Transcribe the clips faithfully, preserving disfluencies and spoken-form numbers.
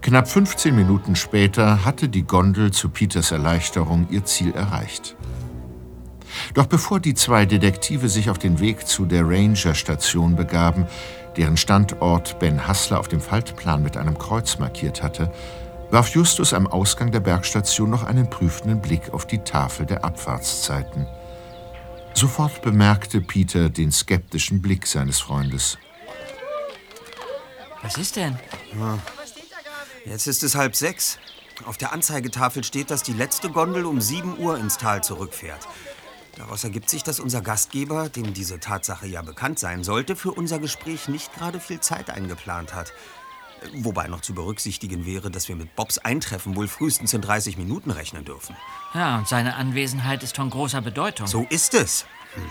Knapp fünfzehn Minuten später hatte die Gondel zu Peters Erleichterung ihr Ziel erreicht. Doch bevor die zwei Detektive sich auf den Weg zu der Ranger-Station begaben, deren Standort Ben Hassler auf dem Faltplan mit einem Kreuz markiert hatte, warf Justus am Ausgang der Bergstation noch einen prüfenden Blick auf die Tafel der Abfahrtszeiten. Sofort bemerkte Peter den skeptischen Blick seines Freundes. Was ist denn? Ja. Jetzt ist es halb sechs. Auf der Anzeigetafel steht, dass die letzte Gondel um sieben Uhr ins Tal zurückfährt. Daraus ergibt sich, dass unser Gastgeber, dem diese Tatsache ja bekannt sein sollte, für unser Gespräch nicht gerade viel Zeit eingeplant hat. Wobei noch zu berücksichtigen wäre, dass wir mit Bobs Eintreffen wohl frühestens in dreißig Minuten rechnen dürfen. Ja, und seine Anwesenheit ist von großer Bedeutung. So ist es. Hm.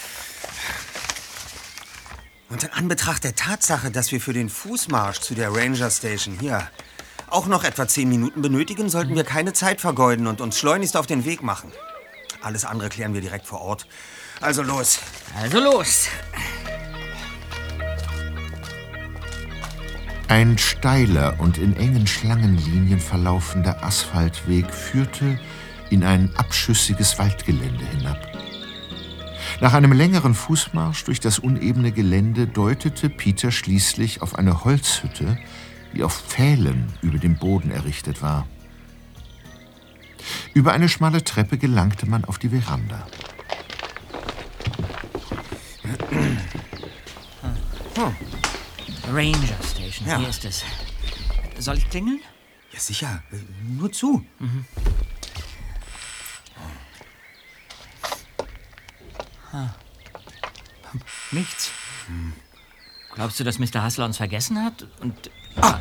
Und in Anbetracht der Tatsache, dass wir für den Fußmarsch zu der Ranger Station hier auch noch etwa zehn Minuten benötigen, sollten wir keine Zeit vergeuden und uns schleunigst auf den Weg machen. Alles andere klären wir direkt vor Ort. Also los. Also los. Ein steiler und in engen Schlangenlinien verlaufender Asphaltweg führte in ein abschüssiges Waldgelände hinab. Nach einem längeren Fußmarsch durch das unebene Gelände deutete Peter schließlich auf eine Holzhütte, die auf Pfählen über dem Boden errichtet war. Über eine schmale Treppe gelangte man auf die Veranda. Hm. Ranger Station, ja. Hier ist es. Soll ich klingeln? Ja, sicher. Nur zu. Mhm. Ah. Nichts. Hm. Glaubst du, dass Mister Hassler uns vergessen hat? Und. Ah.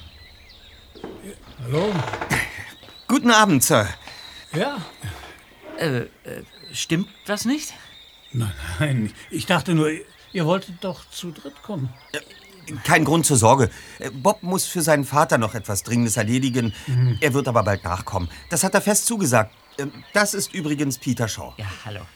Hallo? Guten Abend, Sir. Ja? Äh, äh, stimmt was nicht? Nein, nein. Ich dachte nur, ihr wolltet doch zu dritt kommen. Kein Grund zur Sorge. Bob muss für seinen Vater noch etwas Dringendes erledigen. Mhm. Er wird aber bald nachkommen. Das hat er fest zugesagt. Das ist übrigens Peter Shaw. Ja, hallo.